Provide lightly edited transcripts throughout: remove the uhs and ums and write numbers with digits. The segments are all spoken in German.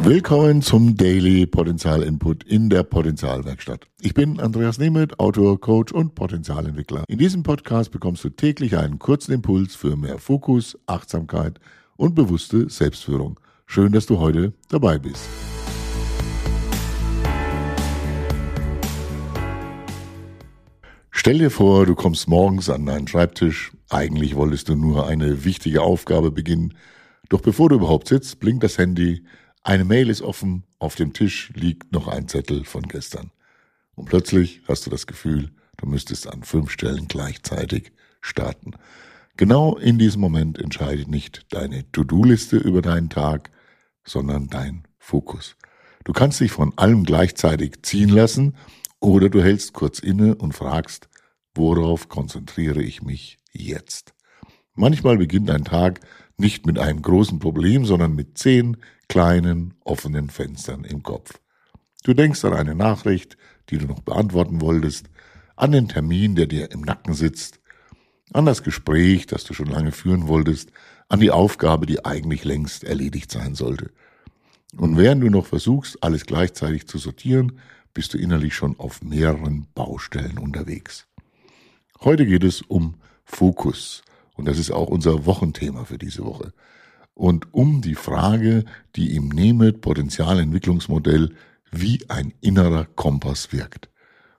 Willkommen zum Daily Potenzial Input in der Potenzialwerkstatt. Ich bin Andreas Nemeth, Autor, Coach und Potenzialentwickler. In diesem Podcast bekommst du täglich einen kurzen Impuls für mehr Fokus, Achtsamkeit und bewusste Selbstführung. Schön, dass du heute dabei bist. Stell dir vor, du kommst morgens an deinen Schreibtisch. Eigentlich wolltest du nur eine wichtige Aufgabe beginnen. Doch bevor du überhaupt sitzt, blinkt das Handy. Eine Mail ist offen, auf dem Tisch liegt noch ein Zettel von gestern. Und plötzlich hast du das Gefühl, du müsstest an 5 Stellen gleichzeitig starten. Genau in diesem Moment entscheidet nicht deine To-Do-Liste über deinen Tag, sondern dein Fokus. Du kannst dich von allem gleichzeitig ziehen lassen oder du hältst kurz inne und fragst, worauf konzentriere ich mich jetzt? Manchmal beginnt ein Tag nicht mit einem großen Problem, sondern mit 10 kleinen, offenen Fenstern im Kopf. Du denkst an eine Nachricht, die du noch beantworten wolltest, an den Termin, der dir im Nacken sitzt, an das Gespräch, das du schon lange führen wolltest, an die Aufgabe, die eigentlich längst erledigt sein sollte. Und während du noch versuchst, alles gleichzeitig zu sortieren, bist du innerlich schon auf mehreren Baustellen unterwegs. Heute geht es um Fokus. Und das ist auch unser Wochenthema für diese Woche. Und um die Frage, die im Nemeth Potenzialentwicklungsmodell wie ein innerer Kompass wirkt.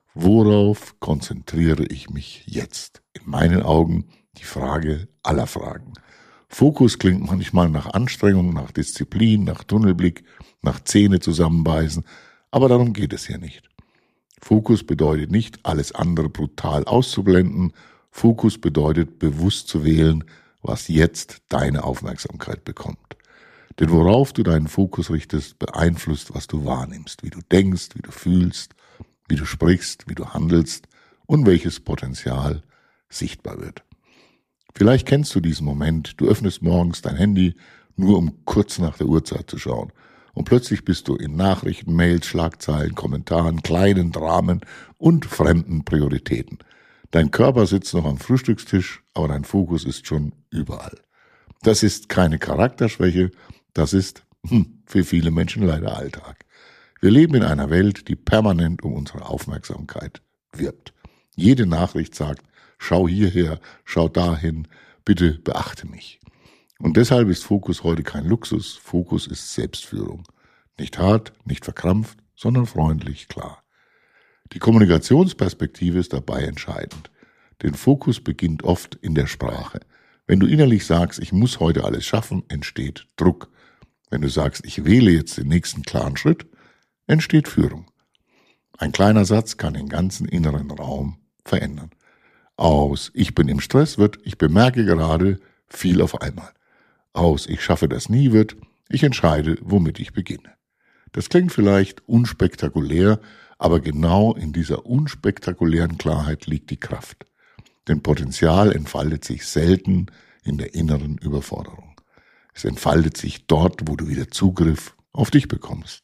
Worauf konzentriere ich mich jetzt? In meinen Augen die Frage aller Fragen. Fokus klingt manchmal nach Anstrengung, nach Disziplin, nach Tunnelblick, nach Zähne zusammenbeißen, aber darum geht es hier nicht. Fokus bedeutet nicht, alles andere brutal auszublenden. Fokus bedeutet, bewusst zu wählen, was jetzt deine Aufmerksamkeit bekommt. Denn worauf du deinen Fokus richtest, beeinflusst, was du wahrnimmst, wie du denkst, wie du fühlst, wie du sprichst, wie du handelst und welches Potenzial sichtbar wird. Vielleicht kennst du diesen Moment, du öffnest morgens dein Handy, nur um kurz nach der Uhrzeit zu schauen. Und plötzlich bist du in Nachrichten, Mails, Schlagzeilen, Kommentaren, kleinen Dramen und fremden Prioritäten. Dein Körper sitzt noch am Frühstückstisch, aber dein Fokus ist schon überall. Das ist keine Charakterschwäche, das ist für viele Menschen leider Alltag. Wir leben in einer Welt, die permanent um unsere Aufmerksamkeit wirbt. Jede Nachricht sagt, schau hierher, schau dahin, bitte beachte mich. Und deshalb ist Fokus heute kein Luxus, Fokus ist Selbstführung. Nicht hart, nicht verkrampft, sondern freundlich, klar. Die Kommunikationsperspektive ist dabei entscheidend. Denn Fokus beginnt oft in der Sprache. Wenn du innerlich sagst, ich muss heute alles schaffen, entsteht Druck. Wenn du sagst, ich wähle jetzt den nächsten klaren Schritt, entsteht Führung. Ein kleiner Satz kann den ganzen inneren Raum verändern. Aus ich bin im Stress wird, ich bemerke gerade viel auf einmal. Aus ich schaffe das nie wird, ich entscheide, womit ich beginne. Das klingt vielleicht unspektakulär, aber genau in dieser unspektakulären Klarheit liegt die Kraft. Denn Potenzial entfaltet sich selten in der inneren Überforderung. Es entfaltet sich dort, wo du wieder Zugriff auf dich bekommst.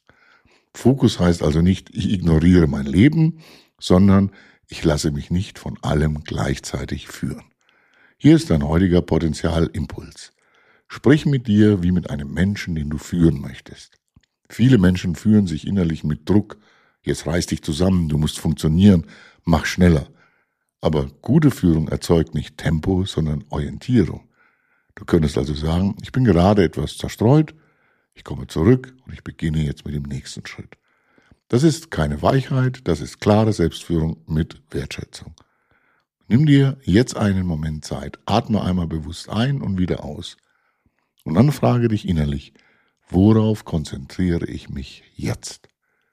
Fokus heißt also nicht, ich ignoriere mein Leben, sondern ich lasse mich nicht von allem gleichzeitig führen. Hier ist dein heutiger Potenzialimpuls. Sprich mit dir wie mit einem Menschen, den du führen möchtest. Viele Menschen führen sich innerlich mit Druck. Jetzt reiß dich zusammen, du musst funktionieren, mach schneller. Aber gute Führung erzeugt nicht Tempo, sondern Orientierung. Du könntest also sagen, ich bin gerade etwas zerstreut, ich komme zurück und ich beginne jetzt mit dem nächsten Schritt. Das ist keine Weichheit, das ist klare Selbstführung mit Wertschätzung. Nimm dir jetzt einen Moment Zeit, atme einmal bewusst ein und wieder aus. Und dann frage dich innerlich, worauf konzentriere ich mich jetzt?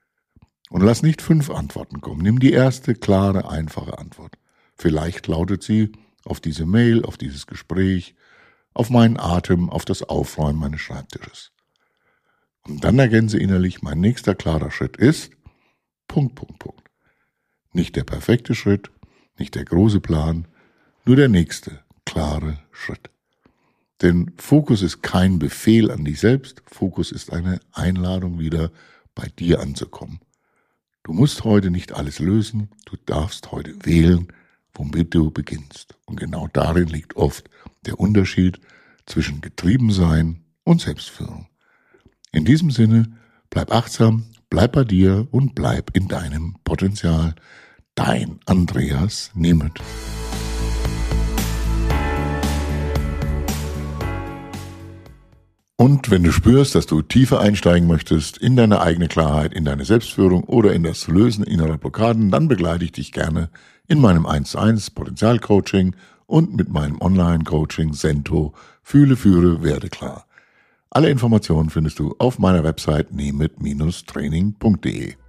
Und lass nicht 5 Antworten kommen. Nimm die erste, klare, einfache Antwort. Vielleicht lautet sie auf diese Mail, auf dieses Gespräch, auf meinen Atem, auf das Aufräumen meines Schreibtisches. Und dann ergänze innerlich, mein nächster klarer Schritt ist ... Nicht der perfekte Schritt, nicht der große Plan, nur der nächste klare Schritt. Denn Fokus ist kein Befehl an dich selbst, Fokus ist eine Einladung, wieder bei dir anzukommen. Du musst heute nicht alles lösen, du darfst heute wählen, womit du beginnst. Und genau darin liegt oft der Unterschied zwischen Getriebensein und Selbstführung. In diesem Sinne, Bleib achtsam, bleib bei dir und bleib in deinem Potenzial. Dein Andreas Nemeth. Und wenn du spürst, dass du tiefer einsteigen möchtest in deine eigene Klarheit, in deine Selbstführung oder in das Lösen innerer Blockaden, dann begleite ich dich gerne in meinem 1:1 Potenzialcoaching und mit meinem Online-Coaching Sento Fühle, Führe, Werde klar. Alle Informationen findest du auf meiner Website nemeth-training.de.